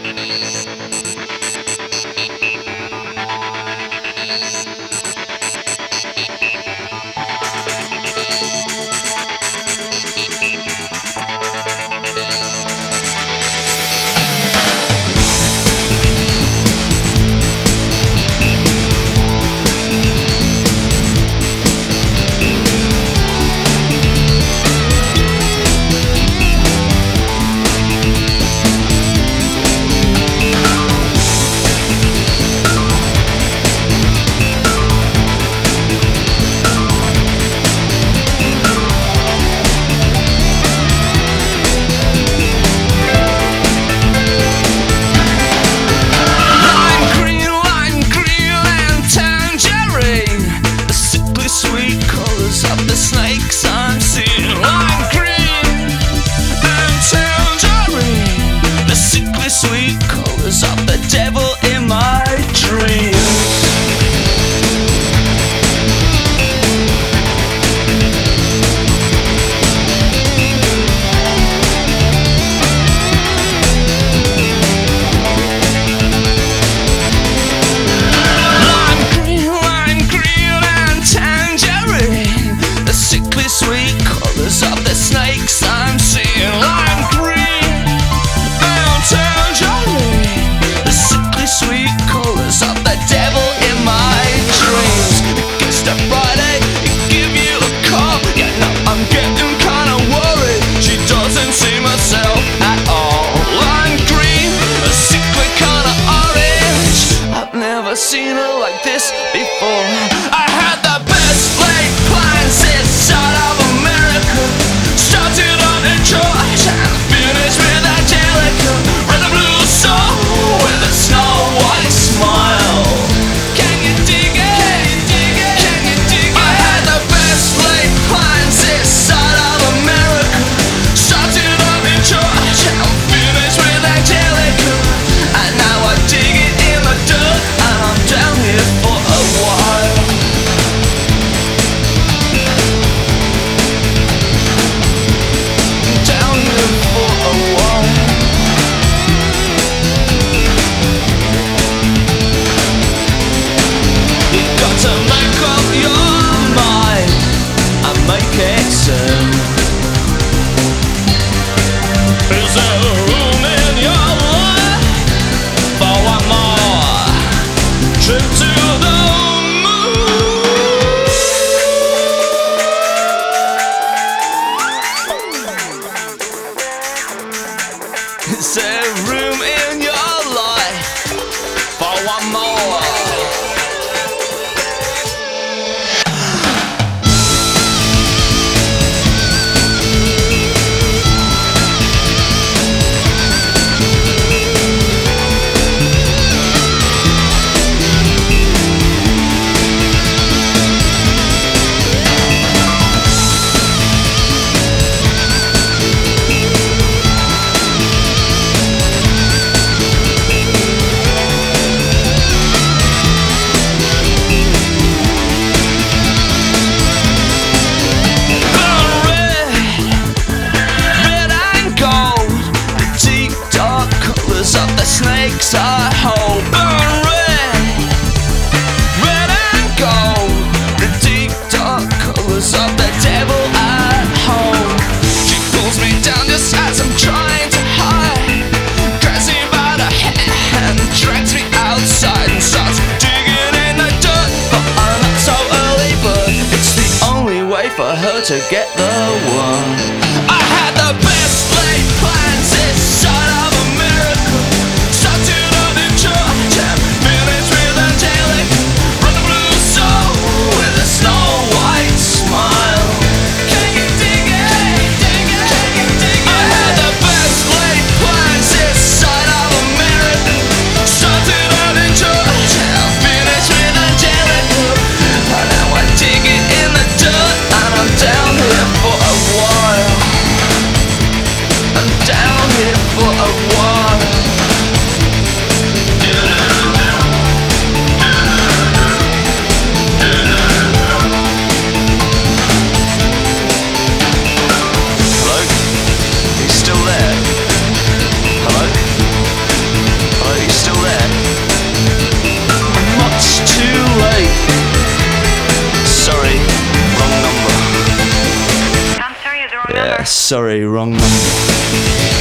Seen her like this before. I had the best laid plans inside of America. Started on Detroit and finished with Angelica. Red and blue soul with a snow white smile. Can you dig it? Can you dig it? I had the best laid plans inside of America. Started on Detroit and finished with Angelica. And now I dig it in the dirt. I'm down here for a while. Down here for a while. You got to make up your mind and make it soon. Is there room in your life for one more trip to the moon? Is there room in your life for one more? Snakes I hold burn red and gold, the deep dark colors of the devil at home. She pulls me down just as I'm trying to hide, grabs me by the hand, drags me outside and starts digging in the dirt. But I'm not so early, but it's the only way for her to get the one. I had the best laid plans inside of America. Started on Detroit and finished with Angelica. Red and blue soul with a snow white smile. Can you dig it? Can you dig it? I had the best laid plans inside of America. Started on Detroit and finished with Angelica. And now I dig it in the dirt and I'm down here for a while. sorry, wrong number.